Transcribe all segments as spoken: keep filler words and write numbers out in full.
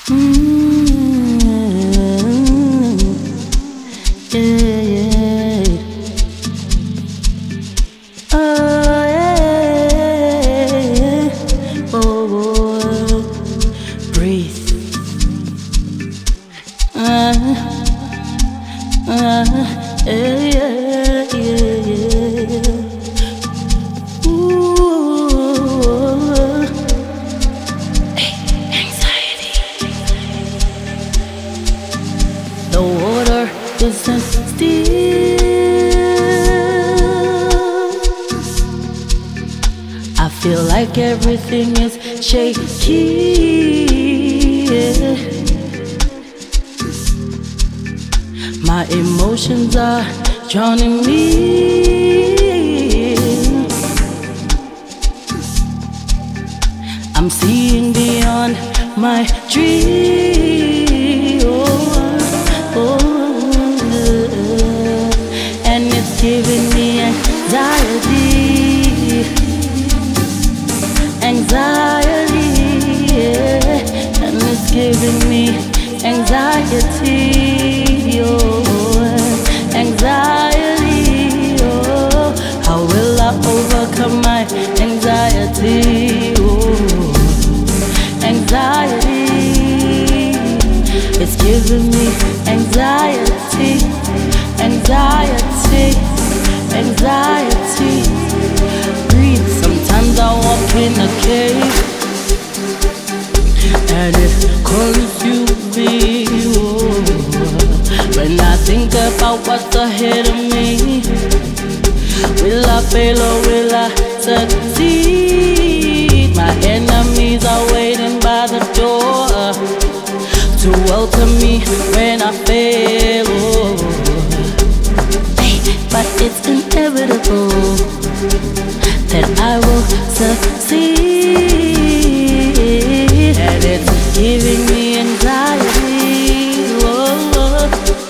Mm, yeah, yeah. Oh, yeah. Oh, oh. Breathe. Uh, uh, yeah, yeah, yeah, yeah. Ooh. Anxiety. The water isn't still. I feel like everything is shaky. Yeah. My emotions are drowning me. I'm seeing beyond my dream. Oh, oh, and it's giving me anxiety. Anxiety, yeah. And it's giving me anxiety. Oh, anxiety. Oh, how will I overcome my anxiety? Oh, anxiety. It's giving me anxiety, anxiety, anxiety. Breathe. Sometimes I walk in a cave and it consumes me. Oh, when I think about what's ahead of me, will I fail or will I succeed? My enemies are waiting by the door to welcome me when I fail. Oh, but it's inevitable that I will succeed, and it's giving me anxiety. Oh,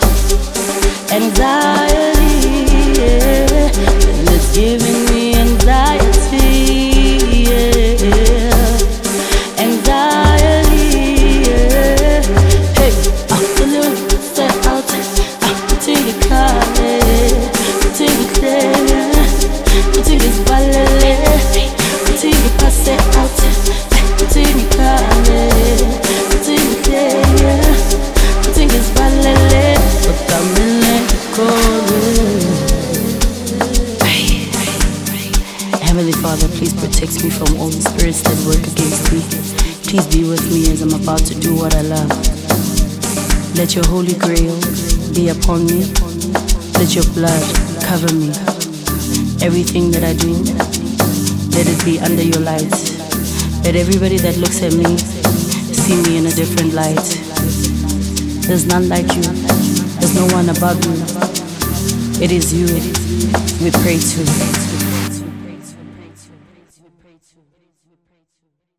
anxiety, yeah. And it's giving me anxiety, yeah. Anxiety, yeah. Hey, I'm a little set out. I'm till you call it, till you clear, till it's violent, till you pass it out, till you call it, till you clear, till it's violent. But I'm in Heavenly Father, please protect me from all the spirits that work against me. Please be with me as I'm about to do what I love. Let your holy grail be upon me. Let your blood cover me. Everything that I do, let it be under your light. Let everybody that looks at me see me in a different light. There's none like you. There's no one above you. It is you we pray to.